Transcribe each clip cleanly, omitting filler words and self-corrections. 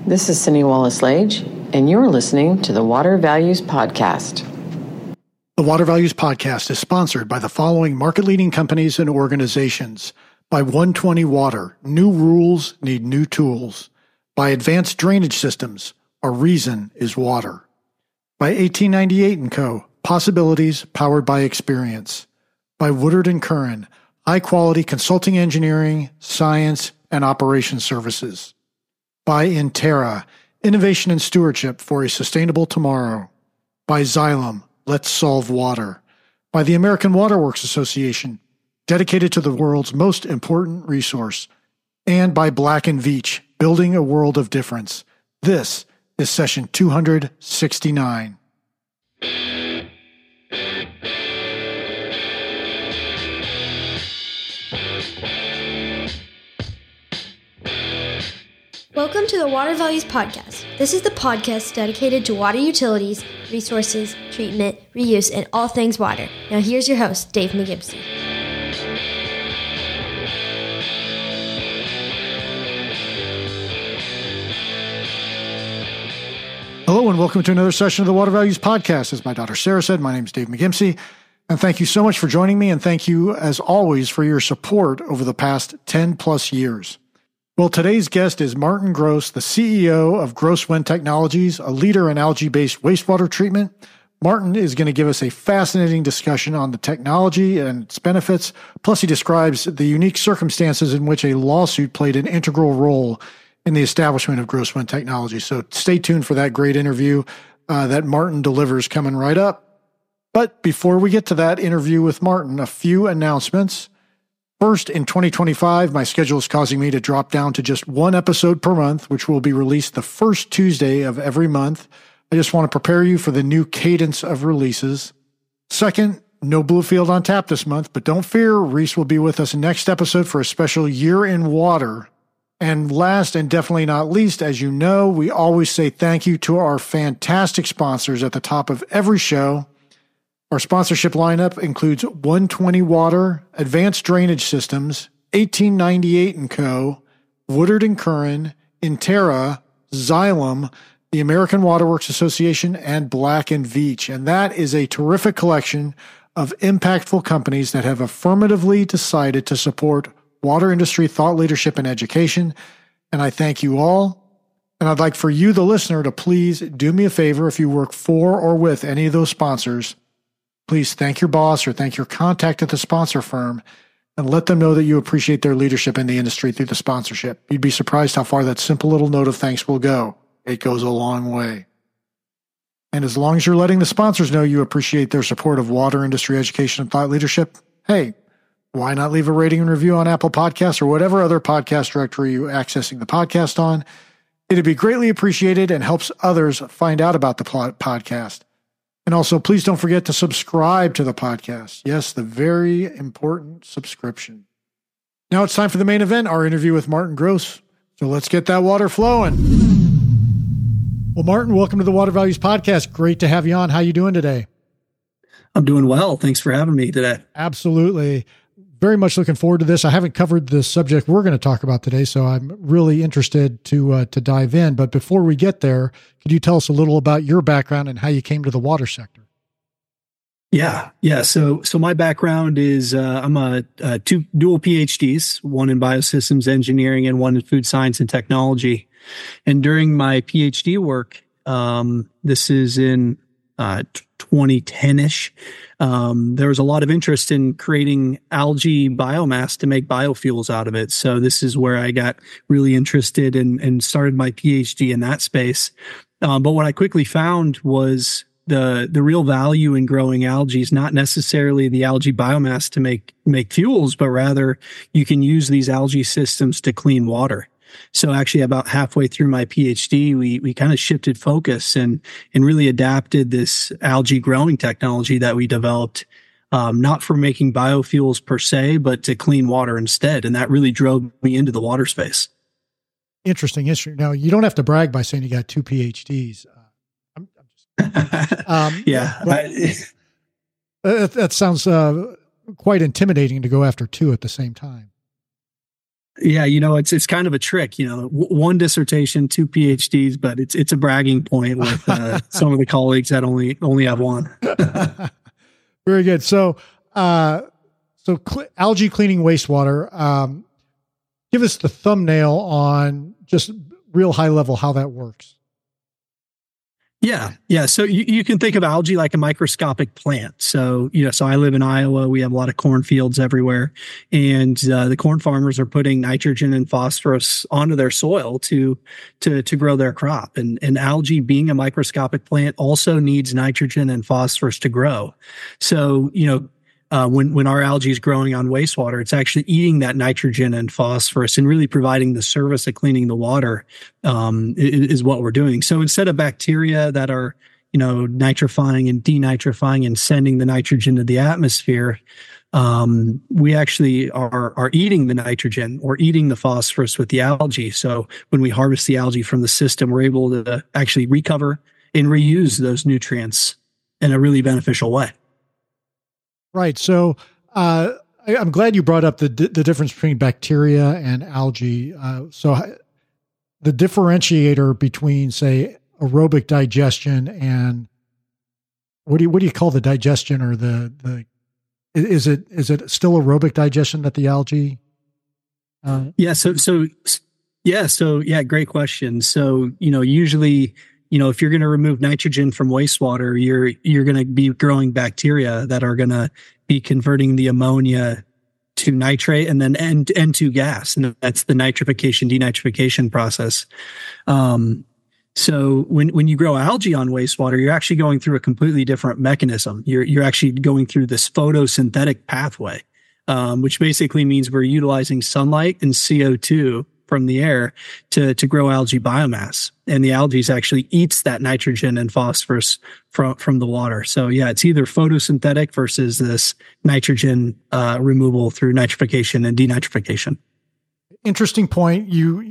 This is Cindy Wallace-Lage, and you're listening to the Water Values Podcast. The Water Values Podcast is sponsored by the following market-leading companies and organizations. By 120 Water, new rules need new tools. By Advanced Drainage Systems, our reason is water. By 1898 & Co., possibilities powered by experience. By Woodard & Curran, high-quality consulting engineering, science, and operations services. By Intera, innovation and stewardship for a sustainable tomorrow. By Xylem, let's solve water. By the American Water Works Association, dedicated to the world's most important resource. And by Black & Veatch, building a world of difference. This is session 269. Welcome to the Water Values Podcast. This is the podcast dedicated to water utilities, resources, treatment, reuse, and all things water. Now here's your host, Dave McGimpsey. Hello and welcome to another session of the Water Values Podcast. As my daughter Sarah said, my name is Dave McGimpsey, and thank you so much for joining me, and thank you, as always, for your support over the past 10 plus years. Well, today's guest is Martin Gross, the CEO of Gross Wind Technologies, a leader in algae-based wastewater treatment. Martin is going to give us a fascinating discussion on the technology and its benefits. Plus, he describes the unique circumstances in which a lawsuit played an integral role in the establishment of Gross Wind Technologies. So stay tuned for that great interview that Martin delivers coming right up. But before we get to that interview with Martin, a few announcements. First, in 2025, my schedule is causing me to drop down to just one episode per month, which will be released the first Tuesday of every month. I just want to prepare you for the new cadence of releases. Second, no Bluefield on tap this month, but don't fear, Reese will be with us next episode for a special Year in Water. And last and definitely not least, as you know, we always say thank you to our fantastic sponsors at the top of every show. Our sponsorship lineup includes 120 Water, Advanced Drainage Systems, 1898 & Co., Woodard & Curran, Intera, Xylem, the American Water Works Association, and Black & Veatch. And that is a terrific collection of impactful companies that have affirmatively decided to support water industry thought leadership and education. And I thank you all. And I'd like for you, the listener, to please do me a favor if you work for or with any of those sponsors. Please thank your boss or thank your contact at the sponsor firm and let them know that you appreciate their leadership in the industry through the sponsorship. You'd be surprised how far that simple little note of thanks will go. It goes a long way. And as long as you're letting the sponsors know you appreciate their support of water industry education and thought leadership, hey, why not leave a rating and review on Apple Podcasts or whatever other podcast directory you're accessing the podcast on? It'd be greatly appreciated and helps others find out about the podcast. And also, please don't forget to subscribe to the podcast. Yes, the very important subscription. Now it's time for the main event, our interview with Martin Gross. So let's get that water flowing. Well, Martin, welcome to the Water Values Podcast. Great to have you on. How you doing today? I'm doing well. Thanks for having me today. Absolutely. Very much looking forward to this. I haven't covered the subject we're going to talk about today, so I'm really interested to dive in. But before we get there, could you tell us a little about your background and how you came to the water sector? Yeah. So my background is I'm a two dual PhDs, one in biosystems engineering and one in food science and technology. And during my PhD work, this is in 2010-ish, there was a lot of interest in creating algae biomass to make biofuels out of it. So this is where I got really interested and started my PhD in that space. But what I quickly found was the real value in growing algae is not necessarily the algae biomass to make fuels, but rather you can use these algae systems to clean water. So actually about halfway through my PhD, we kind of shifted focus and really adapted this algae growing technology that we developed, not for making biofuels per se, but to clean water instead. And that really drove me into the water space. Interesting issue. Now, you don't have to brag by saying you got two PhDs. Yeah. That sounds quite intimidating to go after two at the same time. Yeah, it's kind of a trick. One dissertation, 2 PhDs, but it's a bragging point with some of the colleagues that only have one. Very good. So, algae cleaning wastewater. Give us the thumbnail on just real high level how that works. Yeah. So you can think of algae like a microscopic plant. So, so I live in Iowa. We have a lot of cornfields everywhere. And the corn farmers are putting nitrogen and phosphorus onto their soil to grow their crop. And algae, being a microscopic plant, also needs nitrogen and phosphorus to grow. So, when our algae is growing on wastewater, it's actually eating that nitrogen and phosphorus and really providing the service of cleaning the water is what we're doing. So instead of bacteria that are, nitrifying and denitrifying and sending the nitrogen to the atmosphere, we actually are eating the nitrogen or eating the phosphorus with the algae. So when we harvest the algae from the system, we're able to actually recover and reuse those nutrients in a really beneficial way. Right. So I'm glad you brought up the difference between bacteria and algae. So the differentiator between, say, aerobic digestion and what do you call the digestion, or is it still aerobic digestion that the algae? Great question. So usually, if you're going to remove nitrogen from wastewater, you're going to be growing bacteria that are going to be converting the ammonia to nitrate and then N2 gas. And that's the nitrification, denitrification process. So when you grow algae on wastewater, you're actually going through a completely different mechanism. You're actually going through this photosynthetic pathway, which basically means we're utilizing sunlight and CO2 from the air to grow algae biomass. And the algae actually eats that nitrogen and phosphorus from the water. So yeah, it's either photosynthetic versus this nitrogen removal through nitrification and denitrification. Interesting point.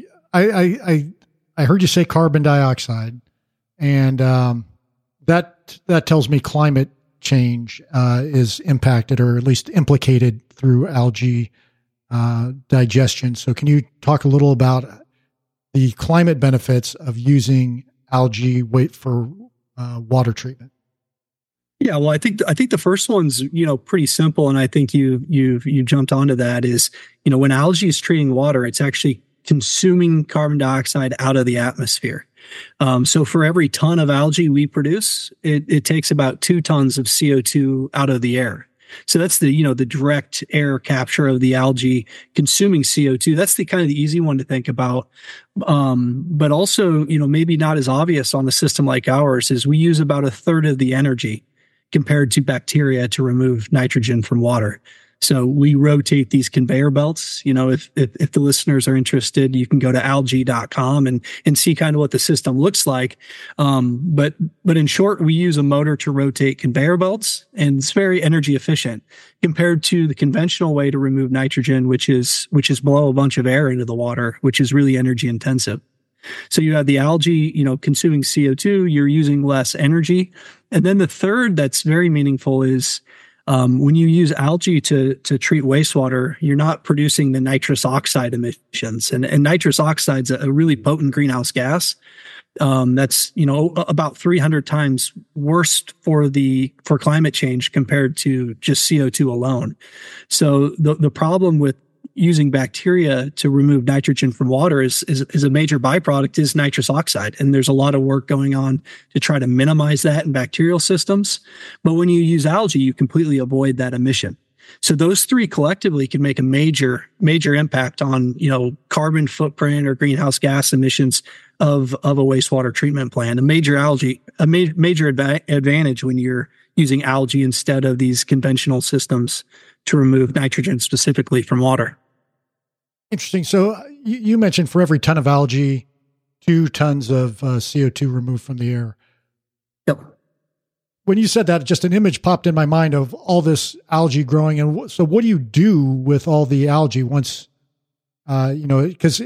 I heard you say carbon dioxide, and that tells me climate change is impacted, or at least implicated, through algae digestion. So can you talk a little about the climate benefits of using algae for water treatment? Yeah, well, I think the first one's pretty simple, and I think you jumped onto that. Is when algae is treating water, it's actually consuming carbon dioxide out of the atmosphere. So for every ton of algae we produce, it takes about 2 tons of CO2 out of the air. So that's the direct air capture of the algae consuming CO2. That's the kind of the easy one to think about. But also, maybe not as obvious on a system like ours is we use about 1/3 of the energy compared to bacteria to remove nitrogen from water. So we rotate these conveyor belts. If the listeners are interested, you can go to algae.com and see kind of what the system looks like. But in short, we use a motor to rotate conveyor belts, and it's very energy efficient compared to the conventional way to remove nitrogen, which is blow a bunch of air into the water, which is really energy intensive. So you have the algae, consuming CO2, you're using less energy. And then the third that's very meaningful is when you use algae to treat wastewater, you're not producing the nitrous oxide emissions. And nitrous oxide's a really potent greenhouse gas. That's, about 300 times worse for climate change compared to just CO2 alone. So the problem with using bacteria to remove nitrogen from water is a major byproduct is nitrous oxide. And there's a lot of work going on to try to minimize that in bacterial systems. But when you use algae, you completely avoid that emission. So those three collectively can make a major impact on, carbon footprint or greenhouse gas emissions of a wastewater treatment plant. A major advantage when you're using algae instead of these conventional systems to remove nitrogen specifically from water. Interesting. So you mentioned for every ton of algae, 2 tons of CO2 removed from the air. Yep. When you said that, just an image popped in my mind of all this algae growing. And so what do you do with all the algae once, because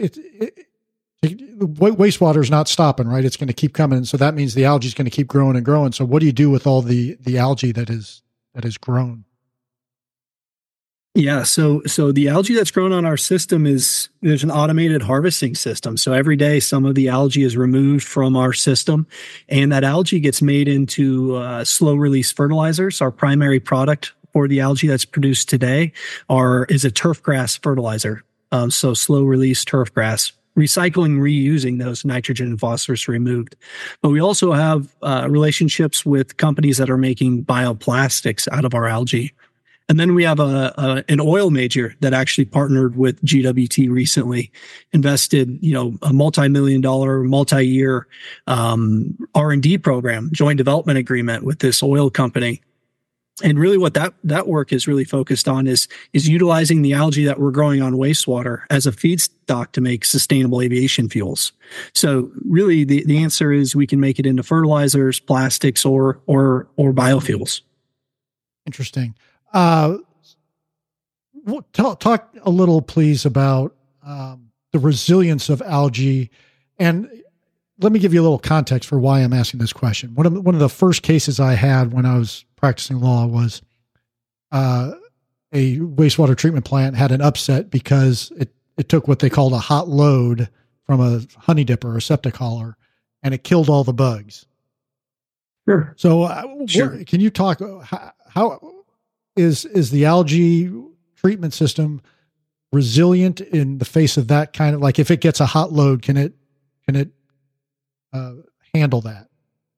wastewater is not stopping, right? It's going to keep coming. So that means the algae is going to keep growing and growing. So what do you do with all the algae that is grown? Yeah, so the algae that's grown on our system there's an automated harvesting system. So every day, some of the algae is removed from our system, and that algae gets made into slow release fertilizers. Our primary product for the algae that's produced today is a turf grass fertilizer. So slow release turf grass, recycling, reusing those nitrogen and phosphorus removed. But we also have relationships with companies that are making bioplastics out of our algae. And then we have an oil major that actually partnered with GWT recently, invested, a multi-million-dollar, multi-year R&D program, joint development agreement with this oil company. And really what that work is really focused on is utilizing the algae that we're growing on wastewater as a feedstock to make sustainable aviation fuels. So really the answer is we can make it into fertilizers, plastics, or biofuels. Interesting. Talk a little, please, about the resilience of algae, and let me give you a little context for why I'm asking this question. One of the first cases I had when I was practicing law was a wastewater treatment plant had an upset because it took what they called a hot load from a honey dipper or septic hauler, and it killed all the bugs. Sure. So, Sure. Can you talk how is the algae treatment system resilient in the face of that kind of, like, if it gets a hot load, can it handle that?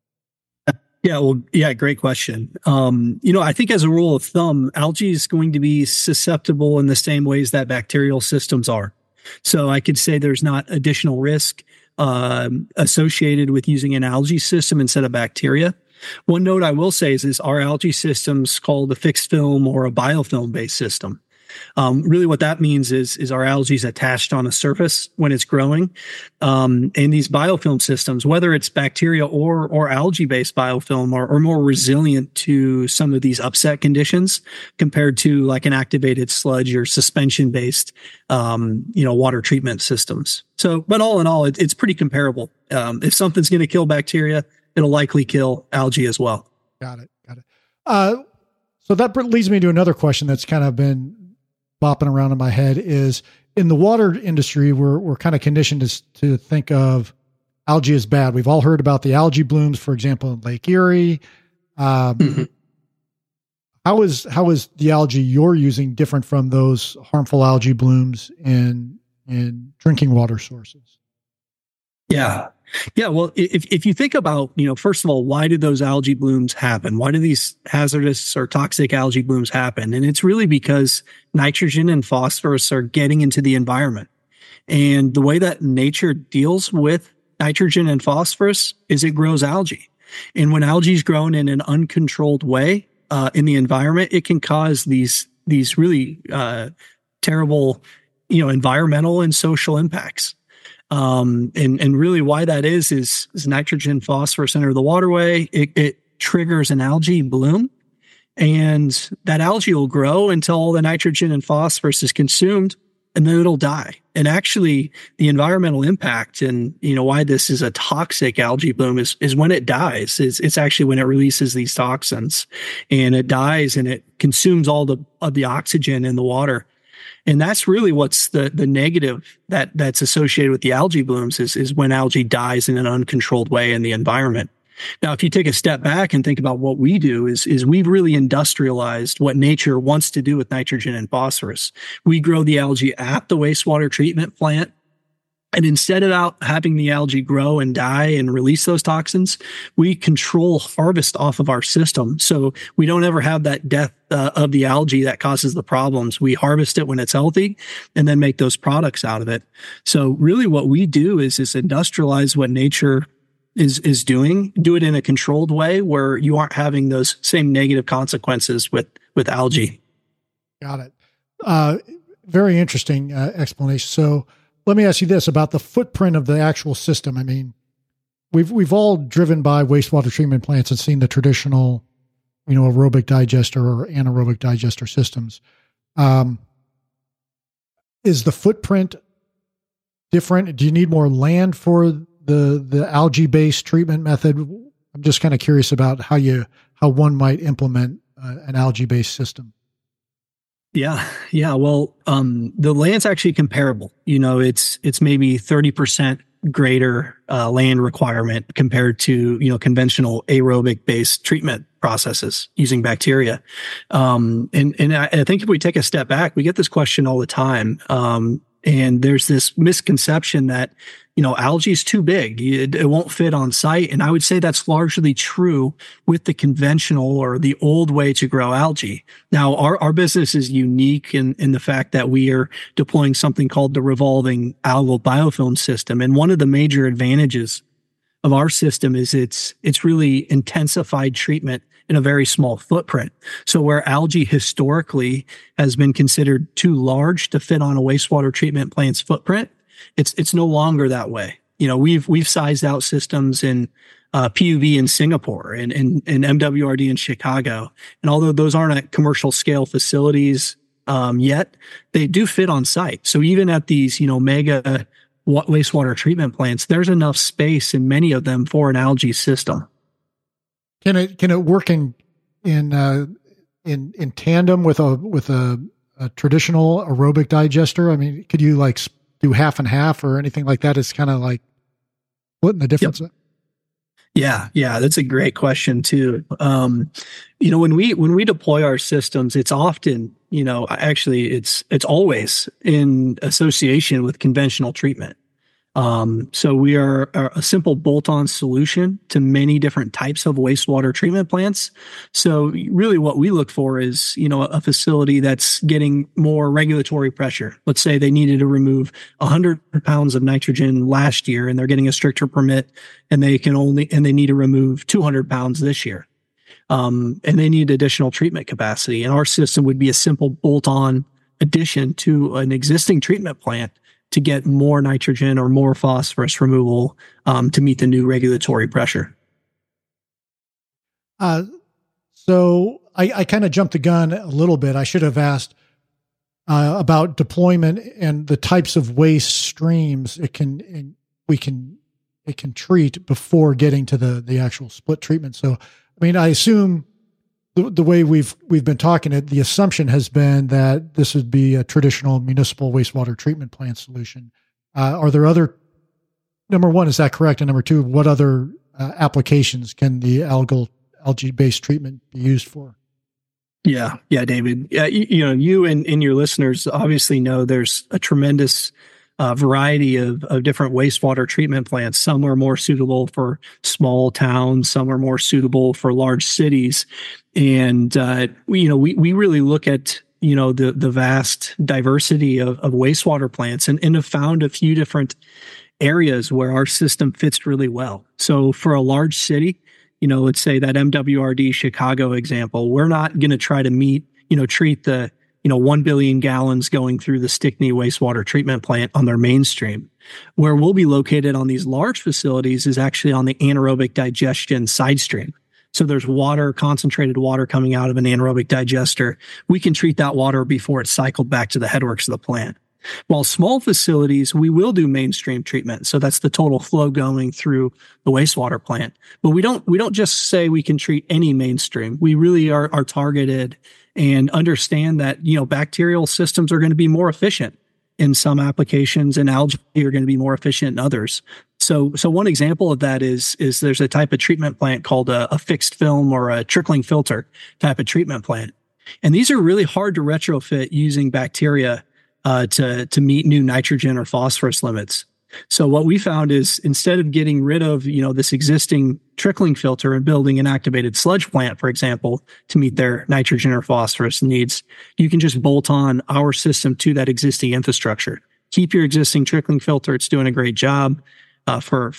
Yeah, great question. I think as a rule of thumb, algae is going to be susceptible in the same ways that bacterial systems are. So I could say there's not additional risk associated with using an algae system instead of bacteria. One note I will say is our algae system's called a fixed film or a biofilm based system. Really what that means is our algae is attached on a surface when it's growing. And these biofilm systems, whether it's bacteria or algae based biofilm, are more resilient to some of these upset conditions compared to like an activated sludge or suspension based, water treatment systems. So, but all in all, it's pretty comparable. If something's going to kill bacteria, it'll likely kill algae as well. Got it. So that leads me to another question that's kind of been bopping around in my head is, in the water industry, we're kind of conditioned to think of algae as bad. We've all heard about the algae blooms, for example, in Lake Erie. Mm-hmm. How is the algae you're using different from those harmful algae blooms in drinking water sources? Yeah. Well, if you think about, first of all, why did those algae blooms happen? Why do these hazardous or toxic algae blooms happen? And it's really because nitrogen and phosphorus are getting into the environment. And the way that nature deals with nitrogen and phosphorus is it grows algae. And when algae is grown in an uncontrolled way in the environment, it can cause these really terrible, environmental and social impacts. And really why that is nitrogen, phosphorus enter the waterway. It triggers an algae bloom, and that algae will grow until all the nitrogen and phosphorus is consumed, and then it'll die. And actually the environmental impact and, why this is a toxic algae bloom is when it dies. It's actually when it releases these toxins, and it dies and it consumes all of the oxygen in the water. And that's really what's the negative that's associated with the algae blooms is when algae dies in an uncontrolled way in the environment. Now, if you take a step back and think about what we do is we've really industrialized what nature wants to do with nitrogen and phosphorus. We grow the algae at the wastewater treatment plant. And instead of having the algae grow and die and release those toxins, we control harvest off of our system. So we don't ever have that death of the algae that causes the problems. We harvest it when it's healthy and then make those products out of it. So really what we do is industrialize what nature is doing, do it in a controlled way where you aren't having those same negative consequences with algae. Got it. Very interesting explanation. So let me ask you this about the footprint of the actual system. I mean, we've all driven by wastewater treatment plants and seen the traditional, aerobic digester or anaerobic digester systems. Is the footprint different? Do you need more land for the algae-based treatment method? I'm just kind of curious about how one might implement an algae-based system. Yeah. Yeah. Well, the land's actually comparable. It's maybe 30% greater land requirement compared to, conventional aerobic based treatment processes using bacteria. And I think if we take a step back, we get this question all the time. And there's this misconception that, algae is too big. It won't fit on site. And I would say that's largely true with the conventional or the old way to grow algae. Now, our business is unique in the fact that we are deploying something called the revolving algal biofilm system. And one of the major advantages of our system is it's really intensified treatment in a very small footprint. So where algae historically has been considered too large to fit on a wastewater treatment plant's footprint, it's no longer that way. We've sized out systems in PUB in Singapore and MWRD in Chicago. And although those aren't at commercial scale facilities yet, they do fit on site. So even at these, mega wastewater treatment plants, there's enough space in many of them for an algae system. Can it work in tandem with a traditional aerobic digester? I mean, could you like do half and half or anything like that? It's kind of like splitting the difference. Yep. Yeah, that's a great question too. When we deploy our systems, it's often, actually it's always in association with conventional treatment. So we are a simple bolt-on solution to many different types of wastewater treatment plants. So really what we look for is, a facility that's getting more regulatory pressure. Let's say they needed to remove 100 pounds of nitrogen last year and they're getting a stricter permit and they need to remove 200 pounds this year. And they need additional treatment capacity. And our system would be a simple bolt-on addition to an existing treatment plant to get more nitrogen or more phosphorus removal to meet the new regulatory pressure. So I kind of jumped the gun a little bit. I should have asked about deployment and the types of waste streams it can treat before getting to the actual split treatment. So, I mean, I assume the way we've been talking it, the assumption has been that this would be a traditional municipal wastewater treatment plant solution. Are there other, number one, is that correct? And number two, what other applications can the algae-based treatment be used for? Yeah, David. Yeah, you and your listeners obviously know there's a tremendous variety of different wastewater treatment plants. Some are more suitable for small towns. Some are more suitable for large cities. And, we really look at, the vast diversity of wastewater plants and have found a few different areas where our system fits really well. So for a large city, let's say that MWRD Chicago example, we're not going to try to treat the 1 billion gallons going through the Stickney wastewater treatment plant on their mainstream. Where we'll be located on these large facilities is actually on the anaerobic digestion side stream. So there's concentrated water coming out of an anaerobic digester. We can treat that water before it's cycled back to the headworks of the plant. While small facilities, we will do mainstream treatment. So that's the total flow going through the wastewater plant. But we don't just say we can treat any mainstream. We really are targeted and understand that, bacterial systems are going to be more efficient in some applications and algae are going to be more efficient in others. So one example of that is there's a type of treatment plant called a fixed film or a trickling filter type of treatment plant. And these are really hard to retrofit using bacteria to meet new nitrogen or phosphorus limits. So what we found is instead of getting rid of, this existing trickling filter and building an activated sludge plant, for example, to meet their nitrogen or phosphorus needs, you can just bolt on our system to that existing infrastructure. Keep your existing trickling filter. It's doing a great job for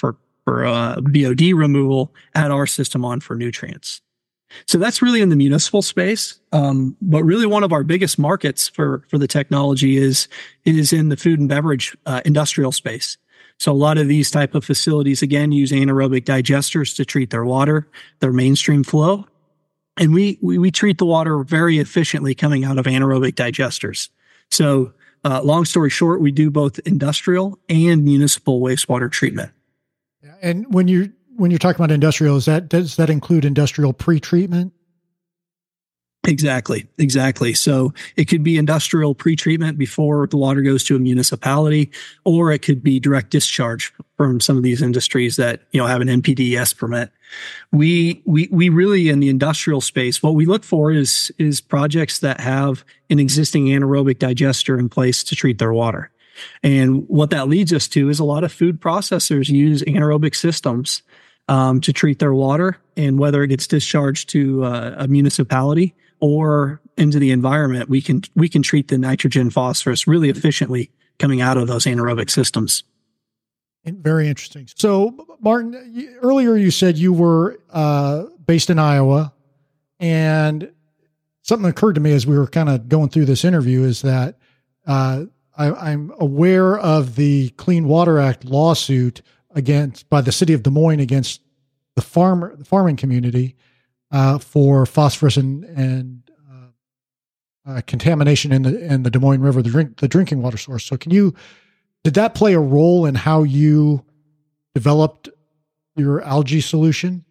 BOD removal. Add our system on for nutrients. So that's really in the municipal space. But really one of our biggest markets for the technology is in the food and beverage industrial space. So a lot of these type of facilities, again, use anaerobic digesters to treat their water, their mainstream flow. And we treat the water very efficiently coming out of anaerobic digesters. So long story short, we do both industrial and municipal wastewater treatment. And when you're talking about industrial, does that include industrial pretreatment? Exactly. So it could be industrial pretreatment before the water goes to a municipality, or it could be direct discharge from some of these industries that, have an NPDES permit. We really, in the industrial space, what we look for is projects that have an existing anaerobic digester in place to treat their water. And what that leads us to is a lot of food processors use anaerobic systems to treat their water, and whether it gets discharged to a municipality or into the environment, we can treat the nitrogen phosphorus really efficiently coming out of those anaerobic systems. Very interesting. So, Martin, earlier you said you were based in Iowa, and something occurred to me as we were kind of going through this interview is that I'm aware of the Clean Water Act lawsuit by the city of Des Moines against the farming community for phosphorus and contamination in the Des Moines River, the drinking water source. So did that play a role in how you developed your algae solution?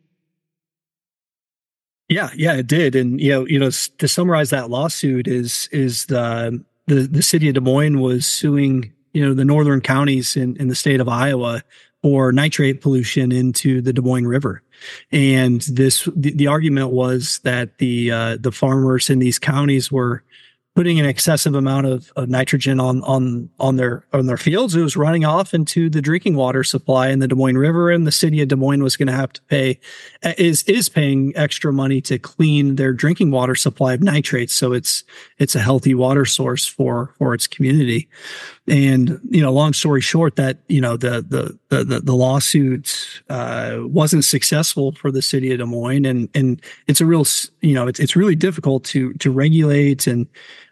Yeah, it did. And, to summarize that lawsuit is the city of Des Moines was suing, the northern counties in the state of Iowa for nitrate pollution into the Des Moines River. And the argument was that the farmers in these counties were putting an excessive amount of nitrogen on their fields. It was running off into the drinking water supply in the Des Moines River, and the city of Des Moines was going to have to is paying extra money to clean their drinking water supply of nitrates. So it's a healthy water source for its community. And, long story short, that, the lawsuit, wasn't successful for the city of Des Moines. And it's a real, it's really difficult to regulate and,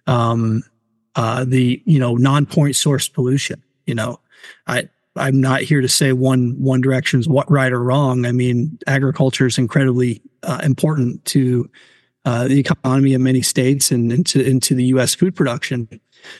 the, non-point source pollution. I'm not here to say one direction's what right or wrong. I mean, agriculture is incredibly, important to, the economy of many states and into the U.S. food production.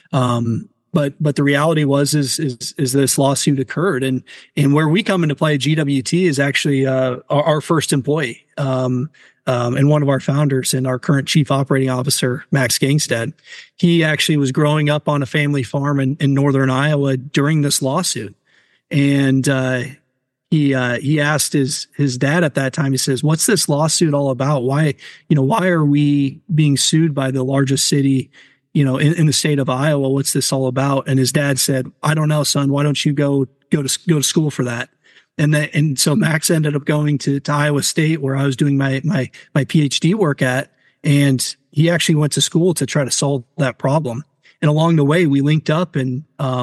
But the reality is this lawsuit occurred, and where we come into play, GWT is actually our first employee, and one of our founders and our current chief operating officer, Max Gangstead. He actually was growing up on a family farm in northern Iowa during this lawsuit, and he asked his dad at that time. He says, "What's this lawsuit all about? Why are we being sued by the largest city in the state of Iowa? What's this all about?" And his dad said, "I don't know, son. Why don't you go to school for that?" And so Max ended up going to Iowa State, where I was doing my PhD work at, and he actually went to school to try to solve that problem. And along the way, we linked up and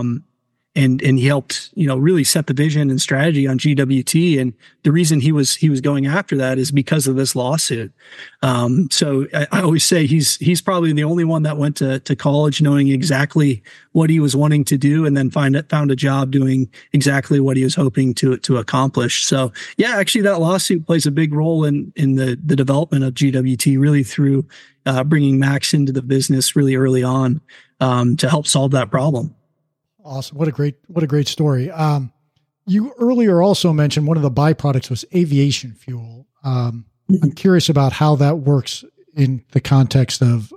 he helped, really set the vision and strategy on GWT. And the reason he was going after that is because of this lawsuit. So I always say he's probably the only one that went to college knowing exactly what he was wanting to do, and then found a job doing exactly what he was hoping to accomplish. So yeah, actually that lawsuit plays a big role in the development of GWT, really through bringing Max into the business really early on to help solve that problem. Awesome. What a great story. You earlier also mentioned one of the byproducts was aviation fuel. I'm curious about how that works in the context of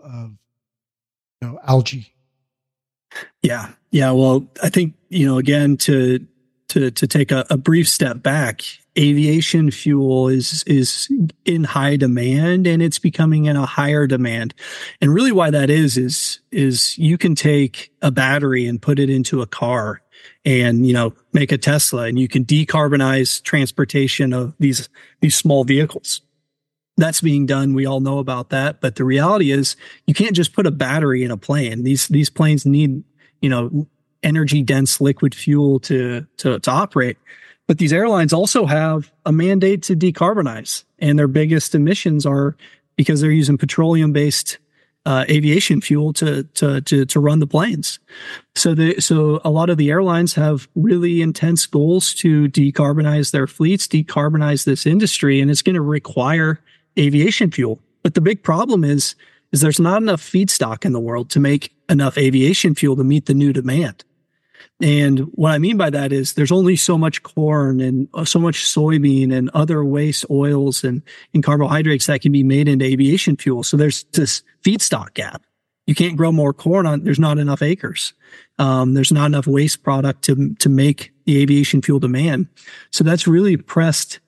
algae. Yeah. Well, I think, again, to take a brief step back, aviation fuel is in high demand, and it's becoming in a higher demand. And really why that is you can take a battery and put it into a car and, make a Tesla, and you can decarbonize transportation of these small vehicles. That's being done. We all know about that. But the reality is you can't just put a battery in a plane. These planes need, energy dense liquid fuel to operate. But these airlines also have a mandate to decarbonize, and their biggest emissions are because they're using petroleum-based aviation fuel to run the planes. So a lot of the airlines have really intense goals to decarbonize their fleets, decarbonize this industry, and it's going to require aviation fuel. But the big problem is there's not enough feedstock in the world to make enough aviation fuel to meet the new demand. And what I mean by that is there's only so much corn and so much soybean and other waste oils and carbohydrates that can be made into aviation fuel. So there's this feedstock gap. You can't grow more corn there's not enough acres. There's not enough waste product to make the aviation fuel demand. So that's really pressed,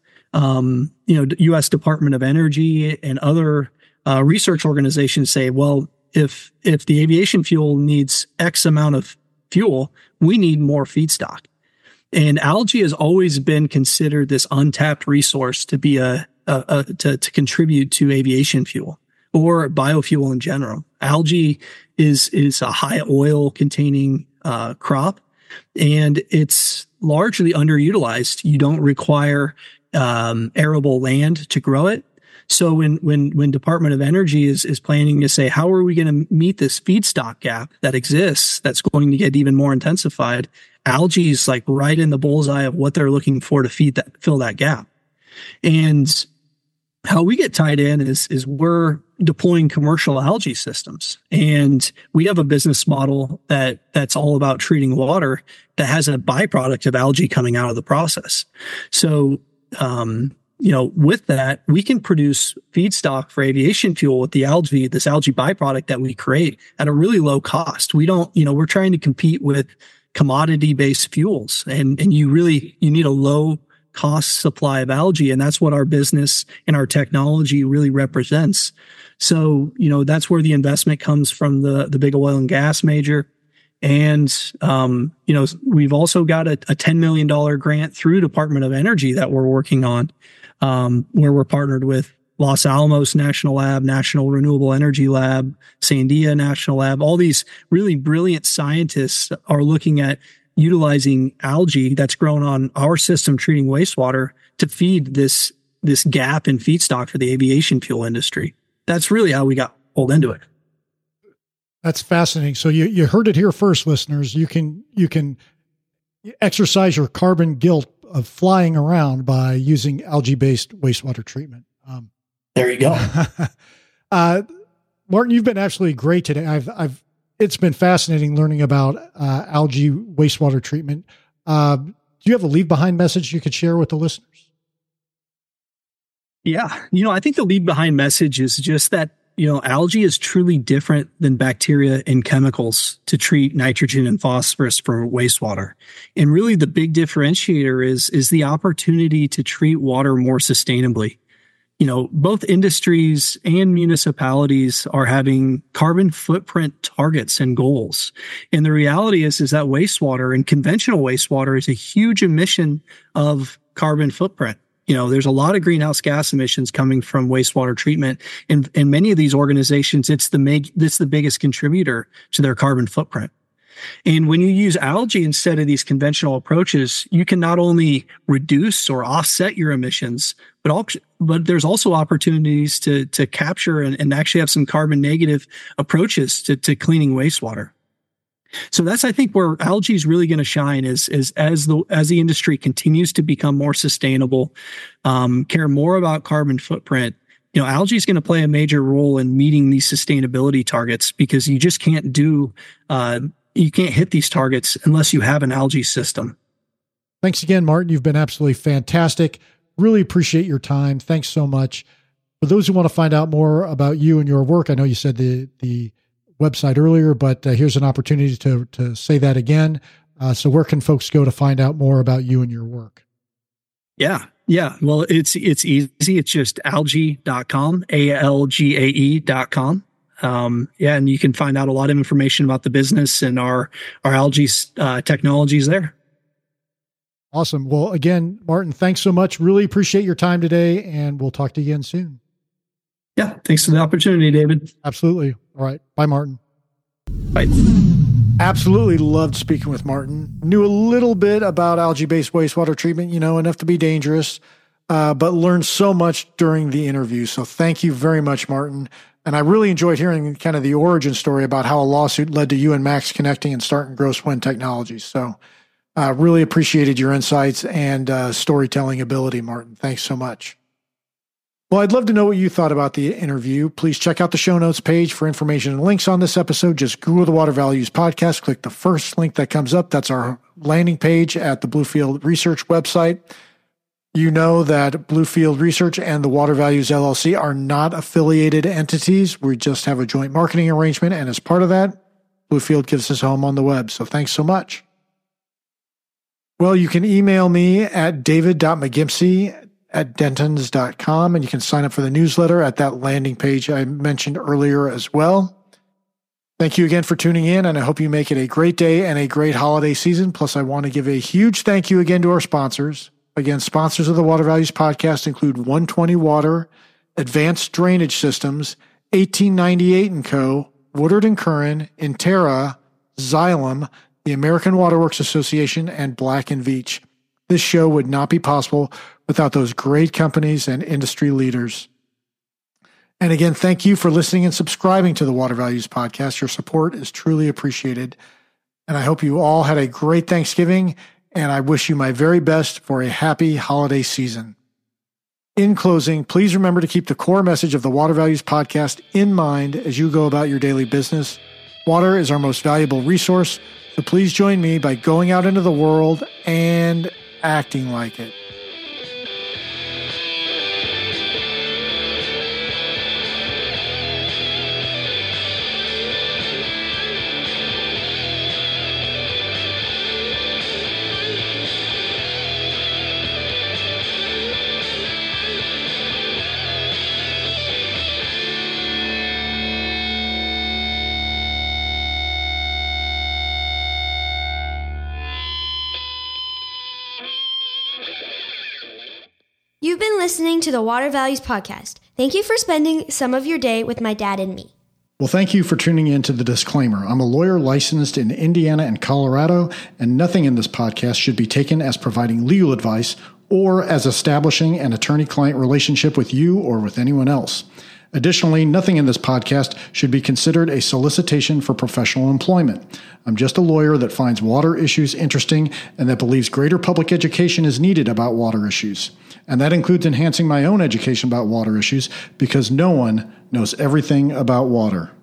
U.S. Department of Energy and other research organizations say, well, if the aviation fuel needs X amount of fuel, we need more feedstock. And algae has always been considered this untapped resource to be to contribute to aviation fuel or biofuel in general. Algae is a high oil containing crop, and it's largely underutilized. You don't require arable land to grow it. So when Department of Energy is planning to say, how are we going to meet this feedstock gap that exists, that's going to get even more intensified, algae is like right in the bullseye of what they're looking for to fill that gap. And how we get tied in is we're deploying commercial algae systems, and we have a business model that's all about treating water that has a byproduct of algae coming out of the process. So, with that, we can produce feedstock for aviation fuel with this algae byproduct that we create at a really low cost. We're trying to compete with commodity-based fuels, and you need a low cost supply of algae. And that's what our business and our technology really represents. So, that's where the investment comes from the big oil and gas major. And, we've also got a $10 million grant through Department of Energy that we're working on, where we're partnered with Los Alamos National Lab, National Renewable Energy Lab, Sandia National Lab. All these really brilliant scientists are looking at utilizing algae that's grown on our system treating wastewater to feed this gap in feedstock for the aviation fuel industry. That's really how we got pulled into it. That's fascinating. So you heard it here first, listeners. You can exercise your carbon guilt of flying around by using algae-based wastewater treatment. There you go. Martin, you've been absolutely great today. It's been fascinating learning about algae wastewater treatment. Do you have a leave behind message you could share with the listeners? Yeah. I think the leave behind message is just that, algae is truly different than bacteria and chemicals to treat nitrogen and phosphorus for wastewater. And really the big differentiator is the opportunity to treat water more sustainably. Both industries and municipalities are having carbon footprint targets and goals. And the reality is that wastewater and conventional wastewater is a huge emission of carbon footprint. There's a lot of greenhouse gas emissions coming from wastewater treatment. And many of these organizations, it's the biggest contributor to their carbon footprint. And when you use algae instead of these conventional approaches, you can not only reduce or offset your emissions, but there's also opportunities to capture and actually have some carbon negative approaches to cleaning wastewater. So that's, I think, where algae is really going to shine is as the industry continues to become more sustainable, care more about carbon footprint. Algae is going to play a major role in meeting these sustainability targets, because you just can't you can't hit these targets unless you have an algae system. Thanks again, Martin. You've been absolutely fantastic. Really appreciate your time. Thanks so much. For those who want to find out more about you and your work, I know you said the website earlier, but here's an opportunity to say that again. So where can folks go to find out more about you and your work? Yeah. Well, it's easy. It's just algae.com, ALGAE.com. And you can find out a lot of information about the business and our algae technologies there. Awesome. Well, again, Martin, thanks so much. Really appreciate your time today, and we'll talk to you again soon. Yeah. Thanks for the opportunity, David. Absolutely. All right. Bye, Martin. Bye. Absolutely loved speaking with Martin. Knew a little bit about algae-based wastewater treatment, enough to be dangerous, but learned so much during the interview. So thank you very much, Martin. And I really enjoyed hearing kind of the origin story about how a lawsuit led to you and Max connecting and starting Gross Wind Technologies. So really appreciated your insights and storytelling ability, Martin. Thanks so much. Well, I'd love to know what you thought about the interview. Please check out the show notes page for information and links on this episode. Just Google the Water Values Podcast. Click the first link that comes up. That's our landing page at the Bluefield Research website. You know that Bluefield Research and the Water Values LLC are not affiliated entities. We just have a joint marketing arrangement. And as part of that, Bluefield gives us home on the web. So thanks so much. Well, you can email me at david.mcgimpsey@dentons.com, and you can sign up for the newsletter at that landing page I mentioned earlier as well. Thank you again for tuning in, and I hope you make it a great day and a great holiday season. Plus, I want to give a huge thank you again to our sponsors. Again, sponsors of the Water Values Podcast include 120 Water, Advanced Drainage Systems, 1898 & Co., Woodard & Curran, Intera, Xylem, the American Waterworks Association, and Black & Veatch. This show would not be possible without those great companies and industry leaders. And again, thank you for listening and subscribing to the Water Values Podcast. Your support is truly appreciated. And I hope you all had a great Thanksgiving, and I wish you my very best for a happy holiday season. In closing, please remember to keep the core message of the Water Values Podcast in mind as you go about your daily business. Water is our most valuable resource, so please join me by going out into the world and acting like it. You've been listening to the Water Values Podcast. Thank you for spending some of your day with my dad and me. Well, thank you for tuning in to the disclaimer. I'm a lawyer licensed in Indiana and Colorado, and nothing in this podcast should be taken as providing legal advice or as establishing an attorney-client relationship with you or with anyone else. Additionally, nothing in this podcast should be considered a solicitation for professional employment. I'm just a lawyer that finds water issues interesting and that believes greater public education is needed about water issues. And that includes enhancing my own education about water issues because no one knows everything about water.